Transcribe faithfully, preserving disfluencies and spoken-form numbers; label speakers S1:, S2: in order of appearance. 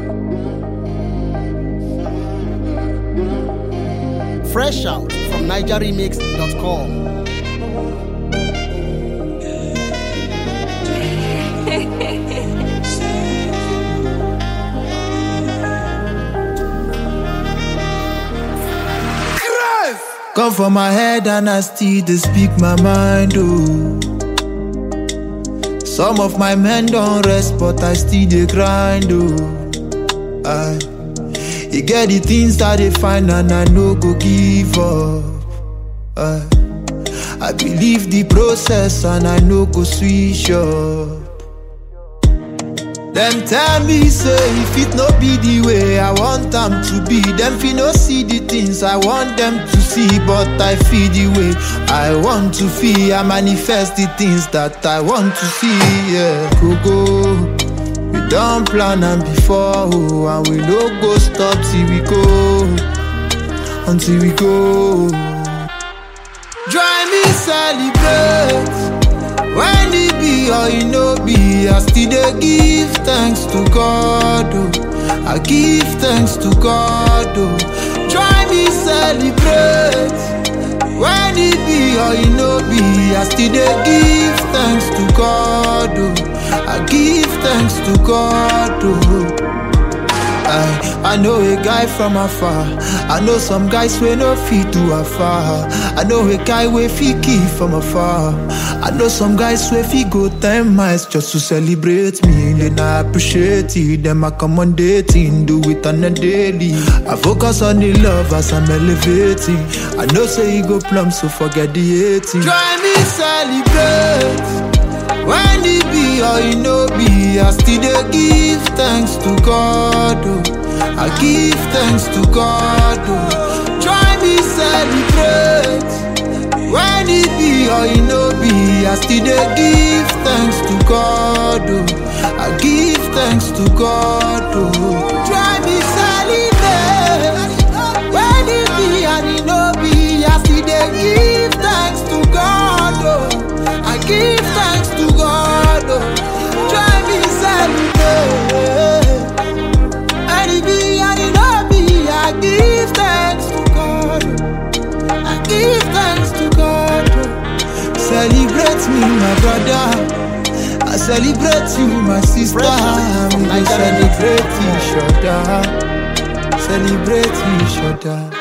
S1: Fresh out from niger remix dot com.
S2: Come for my head and I still dey speak my mind, oh. Some of my men don't rest, but I still dey grind, oh. I, you get the things that they find and I no go give up. I, I believe the process and I no go switch up. Them tell me say if it no be the way I want them to be, them fi no see the things I want them to see, but I feel the way I want to feel. I manifest the things that I want to see. Yeah, go go. We don't plan and before, oh, and we no go stop till we go, until we go. Join me celebrate. When it be or it no be, I still dey give thanks to God, oh. I give thanks to God, oh. Join me celebrate. When it be or it no be, I still dey give thanks to God, oh. I give thanks to God, oh. I, I know a guy from afar. I know some guys wey no fit do afar. I know a guy wey fit kill from afar. I know some guys wey fit go ten miles just to celebrate me. Then I appreciate it, them accommodating, do it on a daily. I focus on the love as I'm elevating. I know say you go plumb, so forget the hating. Join me celebrate. When it be or it no be, I still dey give thanks to God, oh. I give thanks to God, oh. Join me celebrate. When it be or it no be, I still dey give thanks to God, oh. I give thanks to God, oh. Join me celebrate. When it be and it no be, I still dey give thanks to God, oh. I give thanks to God, oh. Try me celebrate. And it be and it not be, I give thanks to God, oh. I give thanks to God, oh. Celebrate me, my brother. I celebrate you, my sister. We celebrate each other. Celebrate each other.